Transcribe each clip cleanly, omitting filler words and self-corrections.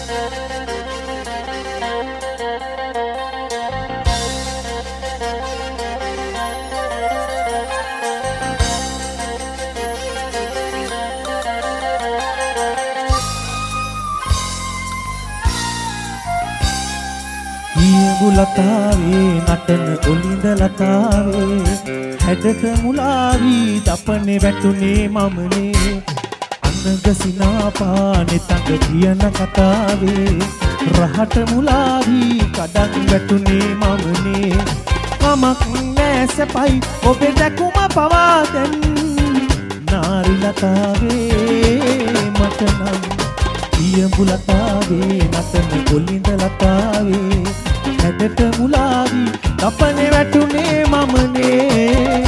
ලතාවේ නටන ඔලිඳ ලතාවේ හැඩට මුලාවී දපනේ වැටුනේ මමනේ අනග සිනාපානේ තඟ කියන කතාවේ රහට මුලාවී කඩක් වැටුනේ මමනේ මමක් නෑ සැපයි ඔබේ දැකුම පවා දැන් නාරි ලතාවේ මට නම් ඊයඹු ලතාවේ නටන ඔලිඳ ලතාවේ හැඩට මුලාවී දපනේ වැටුනේ මමනේ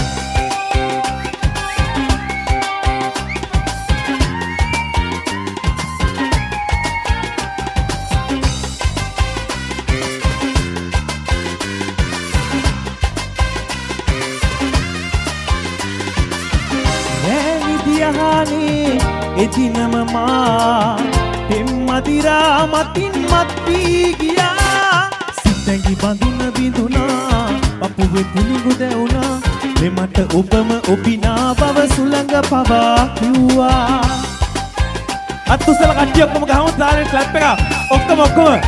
රැවිදියහනේ එදිනම මා පෙම්මදිරා මතින් මත් වී ගියා තැඟි බඳුන බිඳුනා පපුවේ පුලිඟු දැවුනා මෙමට ඔබම ඔබිනා බව සුළඟ පවා කිව්වා අත්තුසල කට්ටිය ඔක්කොම ගහමු තාලේ ක්ලැප් එක ඔක්කොම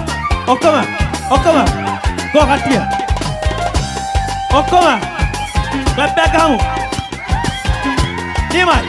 ගෝ කට්ටිය ඔක්කොම ක්ලැප් එක ගහමු නියමයි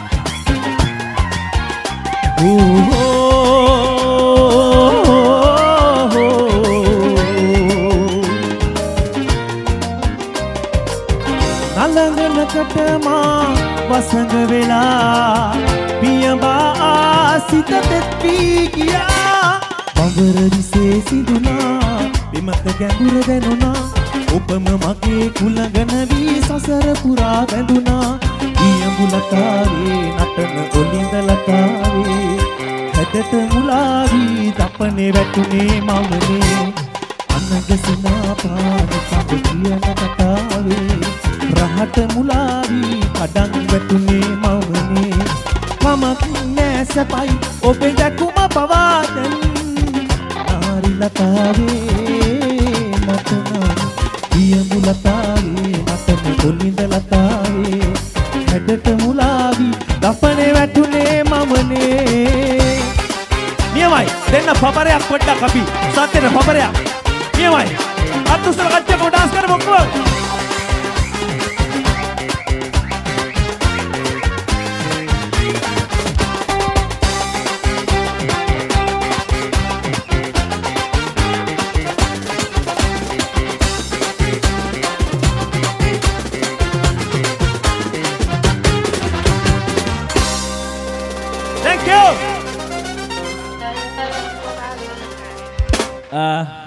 නලඟනකට මා වසඟ වෙලා පියඹා සිත තෙත් වී ගියා බඹර විසේ සිදුනා බිමක ගැඹුර දැනුණා ඔබම මගේ කුලඟන වී සසර පුරා බැඳුනා ඊයඹු ලතාවේ නටන ඔලිඳ ලතාවේ හැඩට මුලාවී දපනේ වැටුනේ මමනේ අනග සිනාපාන තඹ කියන කතාවේ රහට මුලාවී කඩන් වැටුනේ මවනේ මමක් නෑ සැපයි ඔබේ දැකුම පවා දැන් නාරි ලතාවේ නටන ඊයඹු ලතාවේ නටන ඔලිඳ ලතාවේ හැඩට මුලාවී දපනේ වැටුනේ මමනේ නියමයි දෙන්න පපරයක් පොඩ්ඩක් අපි සත්‍යෙට පපරයක් නියමයි අත්තුසල කට්ටිය කොටස් කරමු ඔක්කොම Thank you.